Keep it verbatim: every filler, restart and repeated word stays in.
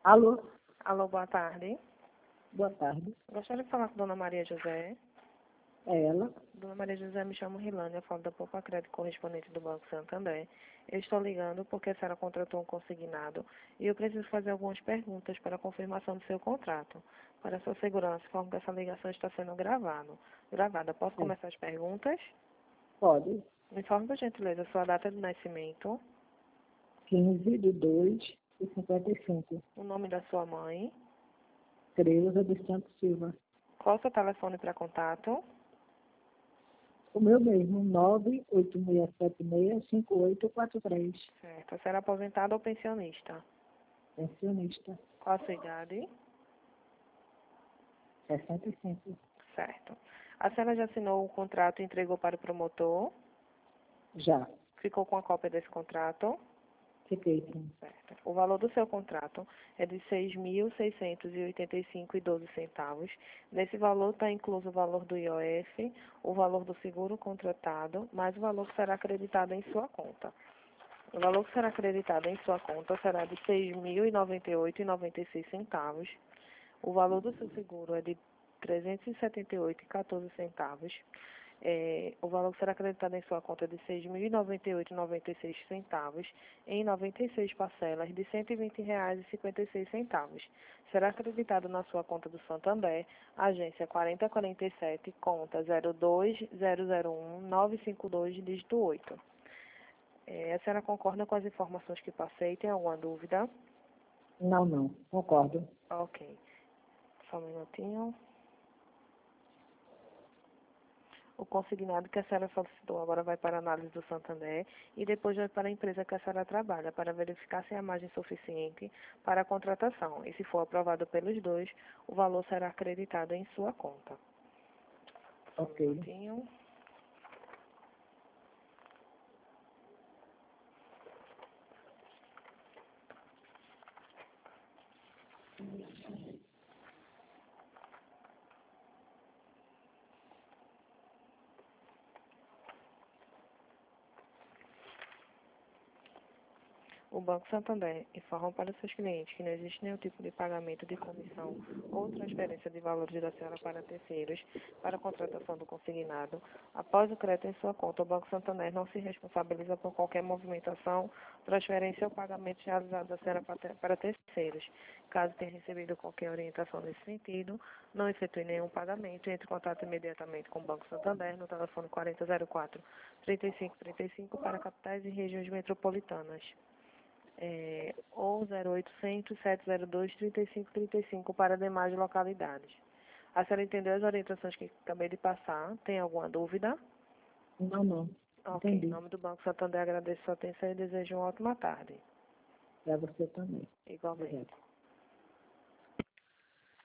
Alô, Alô, boa tarde. boa tarde. Gostaria de falar com Dona Maria José. É ela? Dona Maria José, me chamo Rilânia, eu falo da Poupa Crédito correspondente do Banco Santander. Eu estou ligando porque a senhora contratou um consignado e eu preciso fazer algumas perguntas para a confirmação do seu contrato. Para a sua segurança, informo que essa ligação está sendo gravado. gravada. Posso É. começar as perguntas? Pode. Me informe, por gentileza, sua data de nascimento, quinze de dois de cinquenta e cinco. o nome da sua mãe, Creuza dos Santos Silva. qual o seu telefone para contato, O meu mesmo, nove oito seis sete seis cinco oito quatro três. certo? A senhora é aposentada ou pensionista? Pensionista. Qual a sua idade? sessenta e cinco. Certo. A senhora já assinou o contrato e entregou para o promotor? Já. Ficou com a cópia desse contrato? Fiquei sim. Certo. O valor do seu contrato é de seis mil seiscentos e oitenta e cinco reais e doze centavos. Nesse valor está incluso o valor do I O F, o valor do seguro contratado, mais o valor que será acreditado em sua conta. O valor que será acreditado em sua conta será de seis mil e noventa e oito reais e noventa e seis centavos. O valor do seu seguro é de trezentos e setenta e oito reais e quatorze centavos. É, o valor que será acreditado em sua conta é de seis mil e noventa e oito reais e noventa e seis centavos em noventa e seis parcelas de cento e vinte reais e cinquenta e seis centavos. Será acreditado na sua conta do Santander, agência quarenta quarenta e sete, conta zero dois zero zero um nove cinco dois, dígito oito. É, a senhora concorda com as informações que passei? Tem alguma dúvida? Não, não. Concordo. Ok. Só um minutinho. O consignado que a senhora solicitou agora vai para a análise do Santander e depois vai para a empresa que a senhora trabalha para verificar se há margem suficiente para a contratação. E se for aprovado pelos dois, o valor será acreditado em sua conta. Só um Ok. minutinho. O Banco Santander informa para os seus clientes que não existe nenhum tipo de pagamento de comissão ou transferência de valores da senhora para terceiros para a contratação do consignado. Após o crédito em sua conta, o Banco Santander não se responsabiliza por qualquer movimentação, transferência ou pagamento realizado da senhora para terceiros. Caso tenha recebido qualquer orientação nesse sentido, não efetue nenhum pagamento e entre em contato imediatamente com o Banco Santander no telefone quarenta zero quatro, trinta e cinco trinta e cinco para capitais e regiões metropolitanas. É, ou zero oitocentos, sete zero dois, trinta e cinco trinta e cinco para demais localidades. A senhora entendeu as orientações que acabei de passar? Tem alguma dúvida? Não, não. Ok. Em Entendi. nome do Banco Santander, agradeço a sua atenção e desejo uma ótima tarde. Para você também. Igualmente. Obrigada.